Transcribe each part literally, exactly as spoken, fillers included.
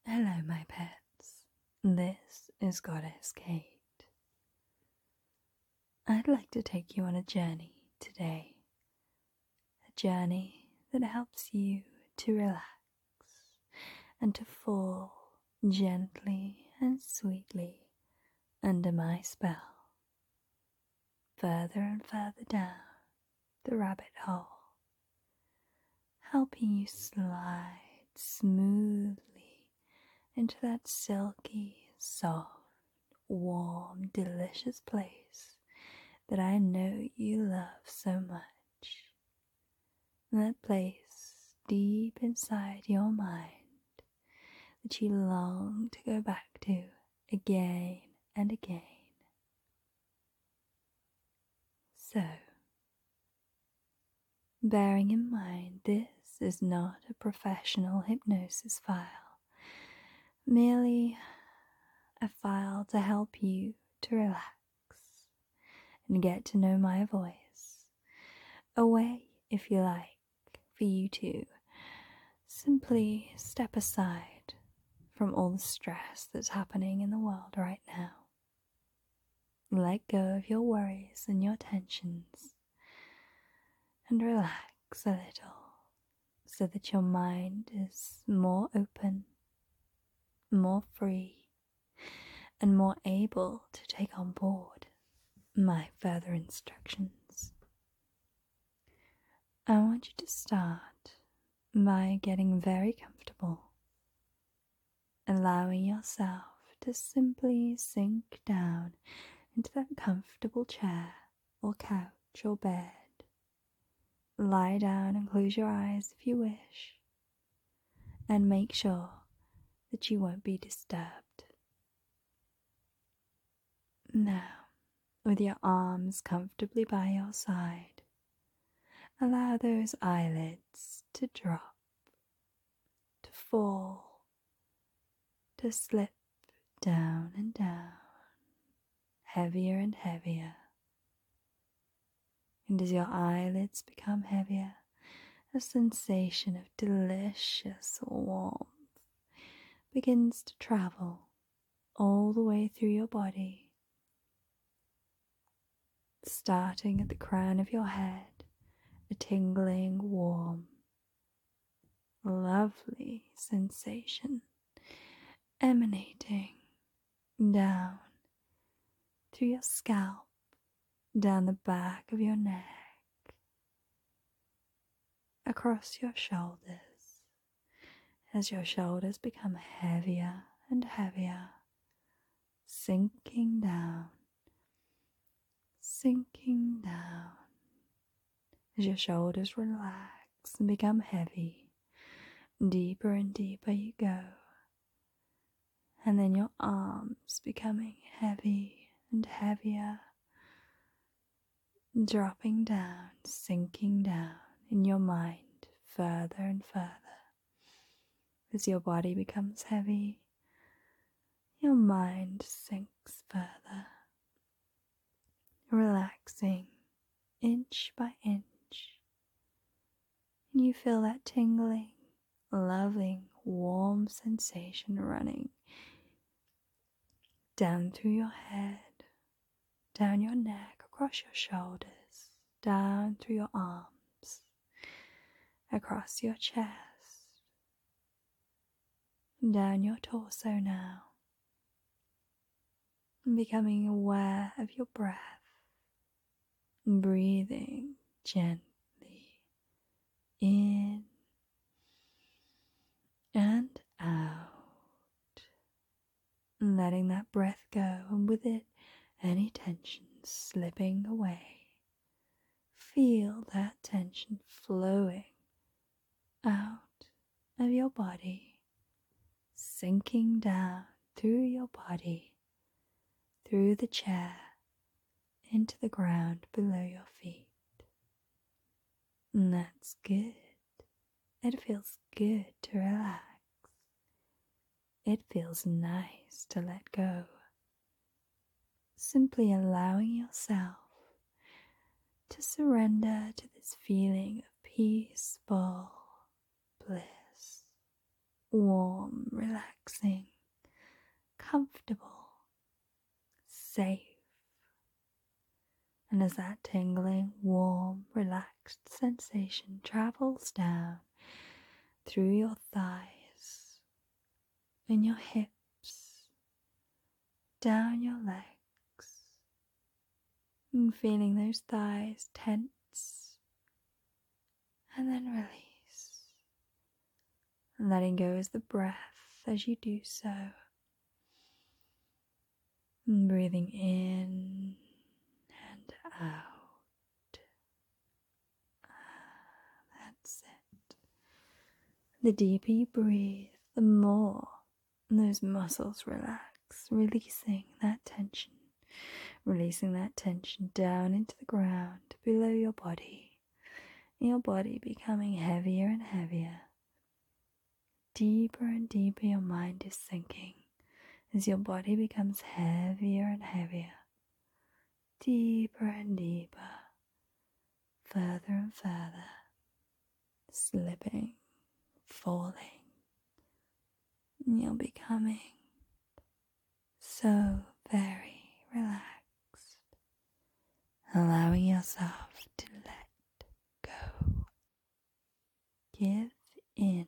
Hello, my pets. This is Goddess Kate. I'd like to take you on a journey today. A journey that helps you to relax and to fall gently and sweetly under my spell, further and further down the rabbit hole, helping you slide smoothly into that silky, soft, warm, delicious place that I know you love so much. That place deep inside your mind that you long to go back to again and again. So, bearing in mind this is not a professional hypnosis file, merely a file to help you to relax and get to know my voice. A way, if you like, for you to simply step aside from all the stress that's happening in the world right now. Let go of your worries and your tensions and relax a little so that your mind is more open, more free, and more able to take on board my further instructions. I want you to start by getting very comfortable, allowing yourself to simply sink down into that comfortable chair or couch or bed. Lie down and close your eyes if you wish, and make sure that you won't be disturbed. Now, with your arms comfortably by your side, allow those eyelids to drop, to fall, to slip down and down, heavier and heavier. And as your eyelids become heavier, a sensation of delicious warmth begins to travel all the way through your body, starting at the crown of your head, a tingling, warm, lovely sensation emanating down through your scalp, down the back of your neck, across your shoulders, as your shoulders become heavier and heavier, sinking down, sinking down, as your shoulders relax and become heavy, deeper and deeper you go, and then your arms becoming heavy and heavier, dropping down, sinking down in your mind further and further. As your body becomes heavy, your mind sinks further, relaxing inch by inch, and you feel that tingling, loving, warm sensation running down through your head, down your neck, across your shoulders, down through your arms, across your chest, down your torso now, and becoming aware of your breath, breathing gently in and out, letting that breath go, and with it any tension slipping away. Feel that tension flowing out of your body, sinking down through your body, through the chair, into the ground below your feet. And that's good. It feels good to relax. It feels nice to let go. Simply allowing yourself to surrender to this feeling of peaceful bliss, warm, relaxing, comfortable, safe. And as that tingling, warm, relaxed sensation travels down through your thighs and your hips, down your legs, and feeling those thighs tense and then release, and letting go as the breath as you do so, and breathing in and out. That's it. The deeper you breathe, the more those muscles relax, releasing that tension, releasing that tension down into the ground below your body, your body becoming heavier and heavier. Deeper and deeper your mind is sinking as your body becomes heavier and heavier, deeper and deeper, further and further, slipping, falling. You're becoming so very relaxed, allowing yourself to let go. Give in,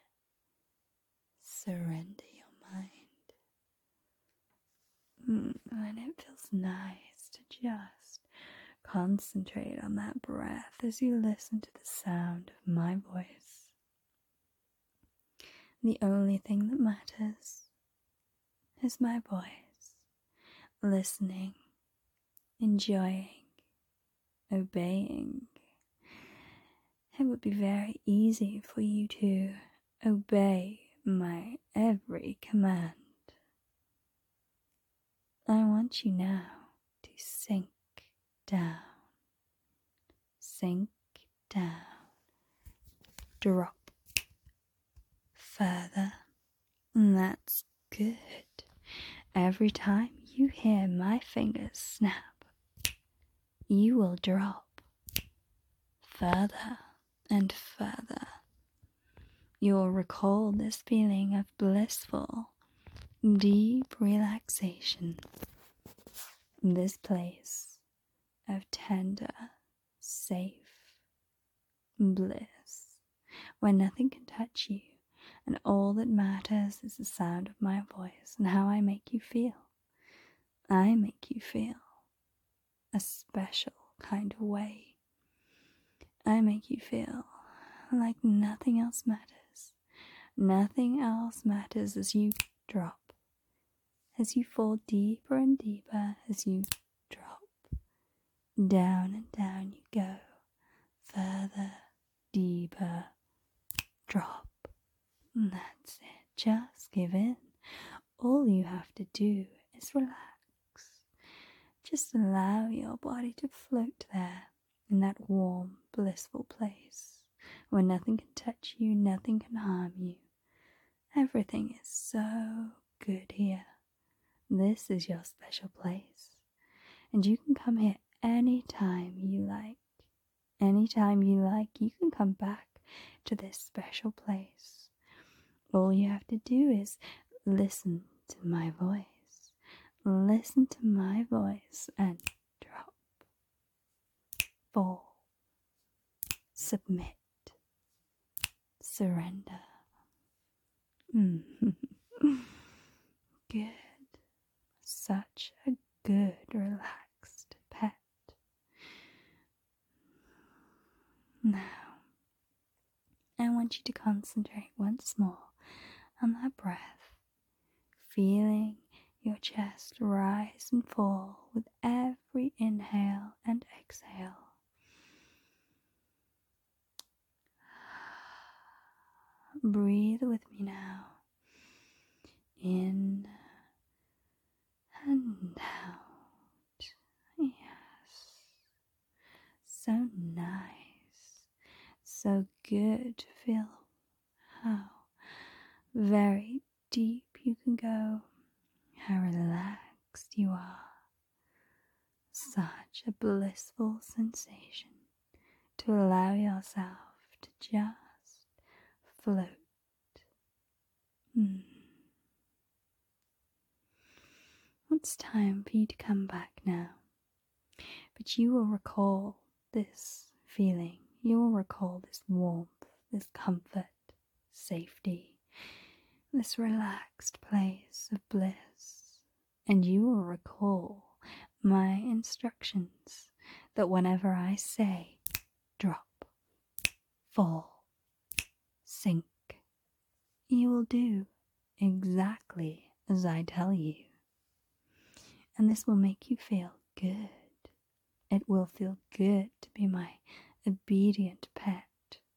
surrender your mind. Mm, and it feels nice to just concentrate on that breath as you listen to the sound of my voice. The only thing that matters is my voice. Listening, enjoying, obeying. It would be very easy for you to obey my every command. I want you now to sink down, sink down, drop further. And that's good. Every time you hear my fingers snap, you will drop further and further. You'll recall this feeling of blissful, deep relaxation, this place of tender, safe bliss, where nothing can touch you, and all that matters is the sound of my voice and how I make you feel. I make you feel a special kind of way. I make you feel like nothing else matters. Nothing else matters as you drop, as you fall deeper and deeper, as you drop. Down and down you go, further, deeper, drop. And that's it, just give in. All you have to do is relax. Just allow your body to float there in that warm, blissful place where nothing can touch you, nothing can harm you. Everything is so good here. This is your special place, and you can come here anytime you like. Anytime you like, you can come back to this special place. All you have to do is listen to my voice. Listen to my voice and drop, fall, submit, surrender. Mm. Good. Such a good, relaxed pet. Now, I want you to concentrate once more on that breath, feeling your chest rise and fall with every inhale and exhale. Breathe with me now. In and out. Yes. So nice. So good to feel how very deep you can go. How relaxed you are. Such a blissful sensation to allow yourself to just float Hmm. It's time for you to come back now. But you will recall this feeling. You will recall this warmth, this comfort, safety, this relaxed place of bliss. And you will recall my instructions that whenever I say drop, fall, sink, you will do exactly as I tell you. And this will make you feel good. It will feel good to be my obedient pet.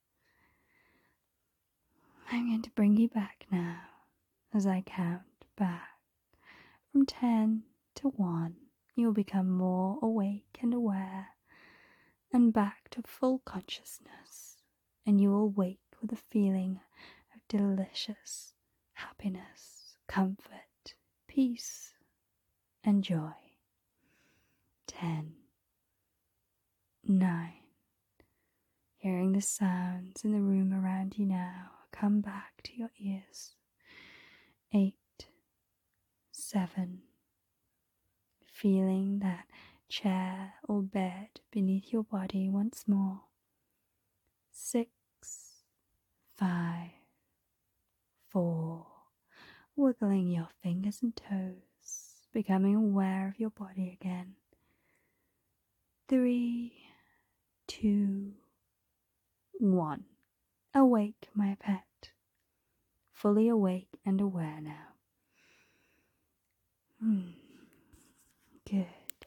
I'm going to bring you back now as I count back. From ten to one, you'll become more awake and aware and back to full consciousness, and you will wake with a feeling of delicious happiness, comfort, peace, and joy. Ten, nine. Hearing the sounds in the room around you now come back to your ears. Eight, seven. Feeling that chair or bed beneath your body once more. Six, five, four. Wiggling your fingers and toes, becoming aware of your body again. Three, two, one. Awake, my pet. Fully awake and aware now. Hmm. Good.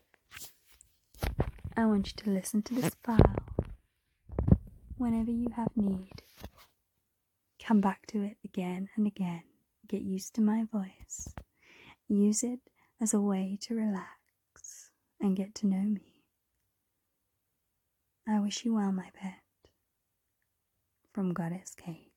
I want you to listen to this file. Whenever you have need, come back to it again and again. Get used to my voice. Use it as a way to relax and get to know me. I wish you well, my pet. From Goddess Kate.